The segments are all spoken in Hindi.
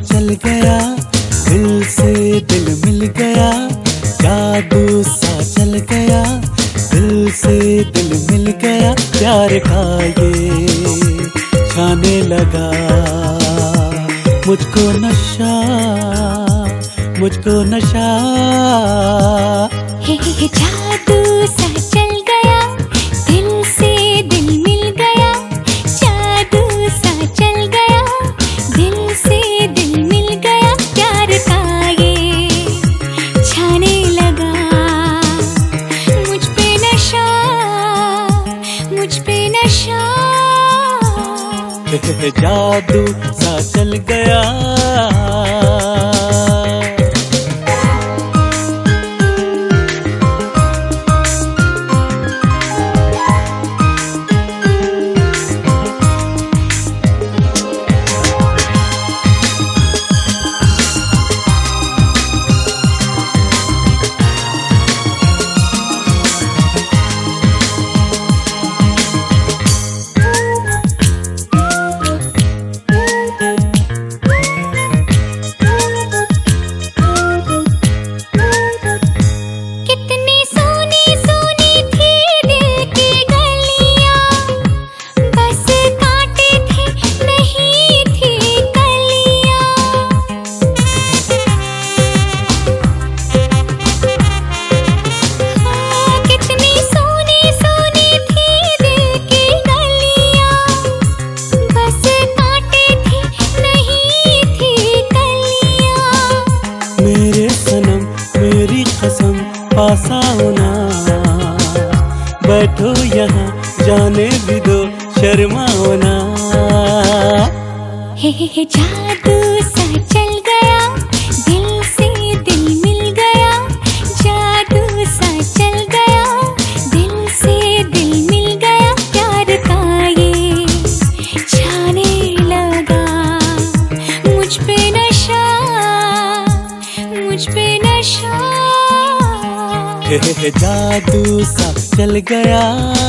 चल गया, दिल से दिल मिल गया, जादू सा चल गया, दिल से दिल मिल गया, प्यार का ये छाने लगा मुझको नशा, मुझको नशा। जादू सा चल गया, दिल से दिल मिल गया, जादू सा चल गया, दिल से दिल मिल गया, प्यार का ये छाने लगा मुझ पे नशा, मुझ पे नशा। जादू सा चल गया। पासा होना, बैठो यहाँ जाने भी दो, शर्माओ ना। जादू सा चल गया, दिल से दिल मिल गया, जादू सा चल गया, दिल से दिल मिल गया, प्यार का ये छाने लगा मुझ पे नशा, मुझ पे नशा। जादू सा चल गया।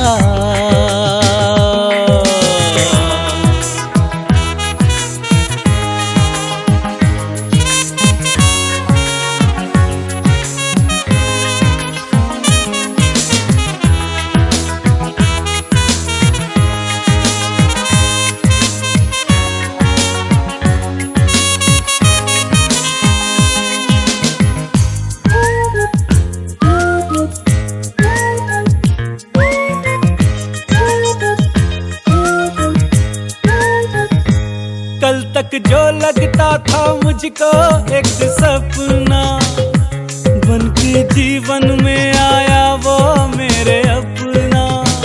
कल तक जो लगता था मुझको एक सपना, बन के जीवन में आया वो मेरे अपना।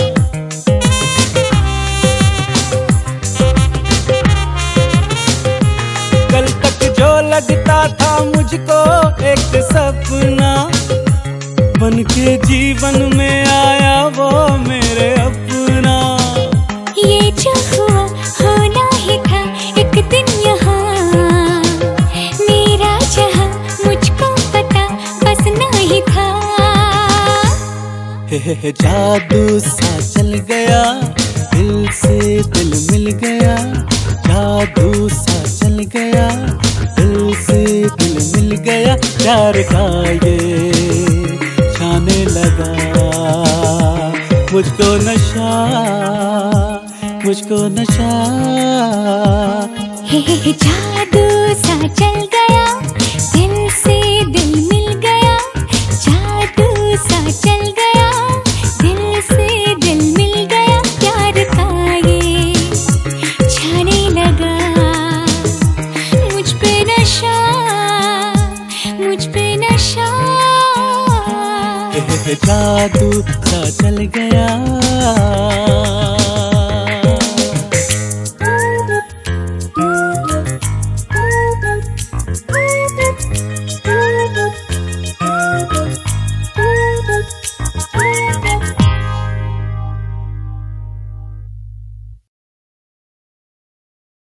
कल तक जो लगता था मुझको एक सपना, बन के जीवन में आया वो मेरे अपना। ये जो हुआ होना ही था एक दिन यहाँ, मेरा जहाँ मुझको पता बसना ही था। जादू सा चल गया, दिल से दिल मिल गया, जादू सा चल गया, दिल से दिल मिल गया, प्यार का ये छाने लगा मुझको नशा, मुझको नशा। जादू सा चल गया, दिल से दिल मिल गया, जादू सा चल गया, दिल से दिल मिल गया, प्यार का ये छाने लगा मुझ पे नशा, मुझ पे नशा। जादू सा चल गया।